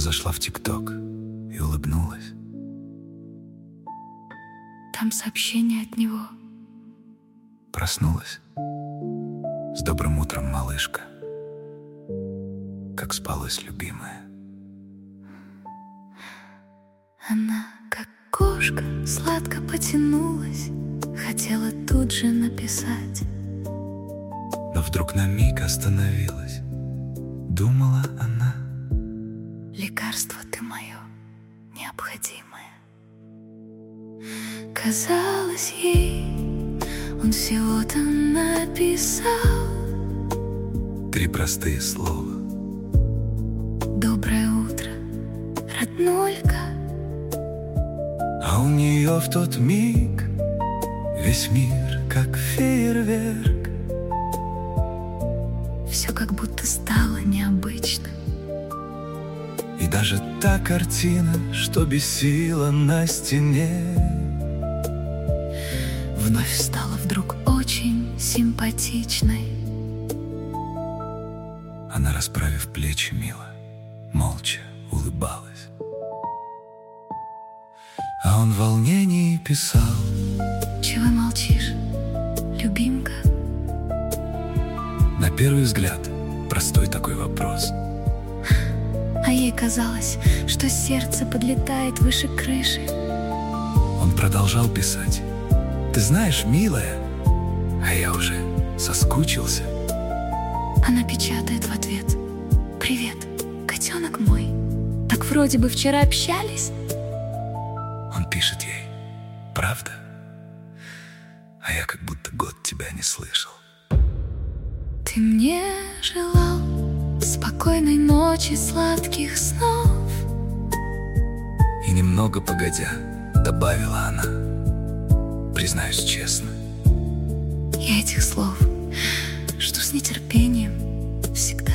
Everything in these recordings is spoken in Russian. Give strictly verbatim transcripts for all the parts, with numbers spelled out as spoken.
зашла в ТикТок и улыбнулась. Там сообщение от него. Проснулась. С добрым утром, малышка. Как спалась, любимая. Она, как кошка, сладко потянулась, хотела тут же написать. Но вдруг на миг остановилась. Думала она: лекарство ты мое необходимое. Казалось ей, он всего-то написал три простые слова: доброе утро, роднулька. А у нее в тот миг весь мир как фейерверк. Все как будто стало необычно. И даже та картина, что бесила на стене, вновь стала вдруг очень симпатичной. Она, расправив плечи, мило, молча улыбалась. А он в волнении писал: чего молчишь, любимка? На первый взгляд простой такой вопрос, а ей казалось, что сердце подлетает выше крыши. Он продолжал писать: ты знаешь, милая, а я уже соскучился. Она печатает в ответ: привет, котенок мой. Так вроде бы вчера общались. Он пишет ей: правда? А я как будто год тебя не слышал. Ты мне желал спокойной ночи, сладких снов. И немного погодя добавила она: признаюсь честно, я этих слов жду с нетерпением всегда.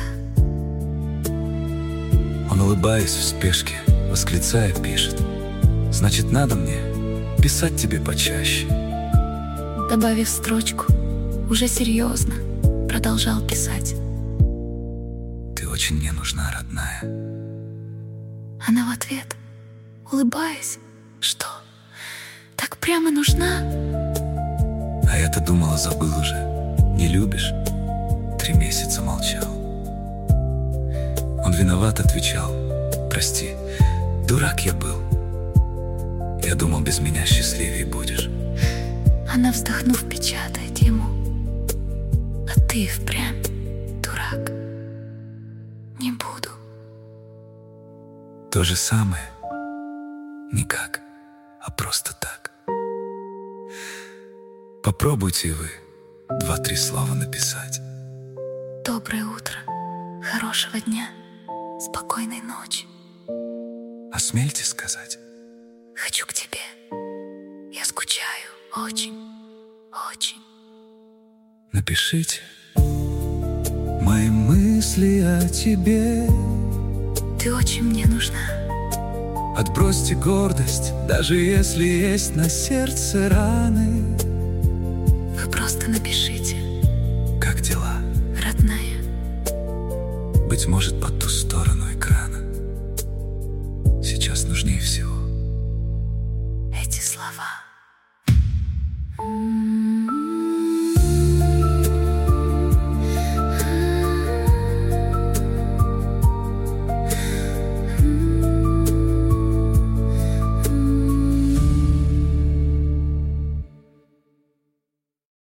Он, улыбаясь в спешке, восклицая, пишет: значит, надо мне писать тебе почаще. Добавив строчку, уже серьезно продолжал писать: ты очень мне нужна, родная. Она в ответ, улыбаясь: что, так прямо нужна? А я-то думала, забыл уже. Не любишь? Три месяца молчал. Он виноват отвечал: прости, дурак я был. Я думал, без меня счастливее будешь. Она, вздохнув, печатает ему: а ты впрямь дурак. Не буду. То же самое, никак, а просто так. Попробуйте и вы два-три слова написать. Доброе утро, хорошего дня, спокойной ночи. Осмельте сказать: хочу к тебе. Я скучаю очень, очень. Напишите: мои мысли о тебе. Ты очень мне нужна. Отбросьте гордость, даже если есть на сердце раны. Вы просто напишите: как дела, родная? Быть может, по ту сторону экрана сейчас нужнее всего эти слова.